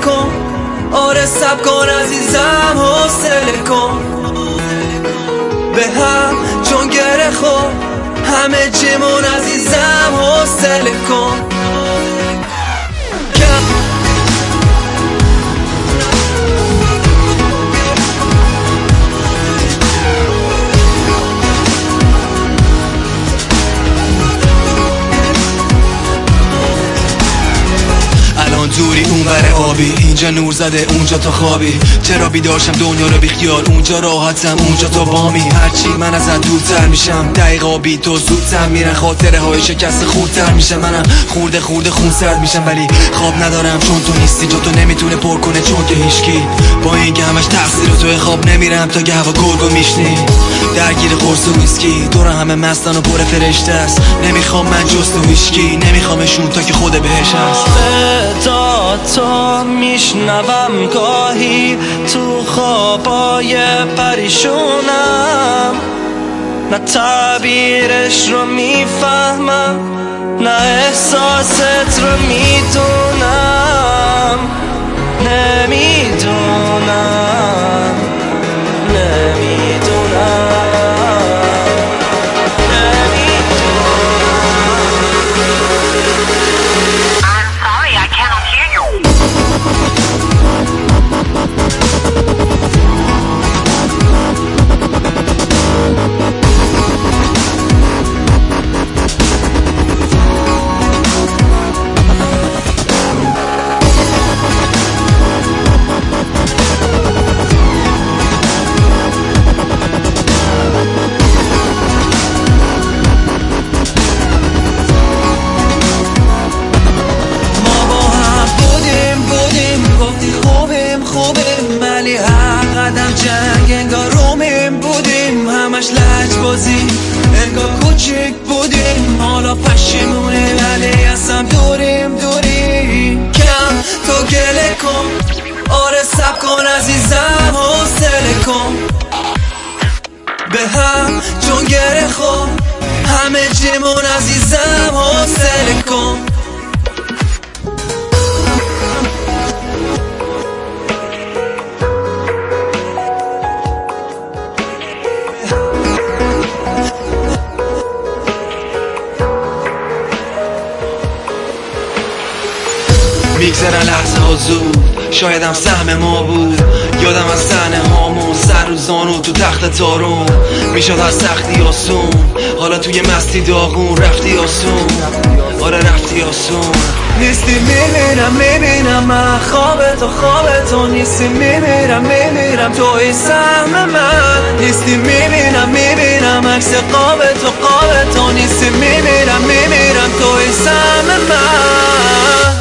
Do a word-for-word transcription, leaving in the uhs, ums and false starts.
کن، آره صبر کن عزیزم، حوصله کن به هم چون گره خور همه چیمون عزیزم، حوصله کن. دوری اون بره آبی، اینجا نور زده اونجا تو خوابی. چرا بیدارشم دنیا رو بیخیال، اونجا راحتم اونجا تو بامی. هرچی من ازت دورتر میشم دقیقا بی تو زودتر میرن، خاطره های شکست خودتر میشه. منم خورده خورده خون سرد میشم ولی خواب ندارم چون تو نیستی. جا تو نمیتونه پر کنه چون که هیچکی، با اینکه همش تقصیر توی خواب نمیرم تا گهوا گرگو میشنی. درگیر قرص و ویسکی دور همه مستن و پر فرشته است. نمیخوام من جست و هیچکی، نمیخوامشون تا که خود بهش هست. تو میشنوم گاهی تو خوابای پریشونم، نه تعبیرش رو میفهمم نه احساست رو میدونم. نمیدونم نمیدونم قدم جنگ انگار رومیم بودیم، همش لج بازی انگار کوچیک بودیم. حالا پشیمونه ولی اصلا دوریم دوریم. کم تو گله کن، آره صبر کن عزیزم، حوصله کن به هم چون گره خور همه چیمون عزیزم، حوصله کن. میگذرن لحظه ها زود، شایدم سهم ما بود. یادم از صحنه هامون سر رو زانو تو تخت تارون، میشد از سختی آسون. حالا توی مستی داغون رفتی آسون، آره رفتی آسون. نیستی میمیرم میمیرم من، خواب تو خواب تو نیستی میمیرم میمیرم توی سهم من. نیستی میبینم میبینم عکس قاب تو قاب تو نیستی میمیرم میمیرم توی سهم من.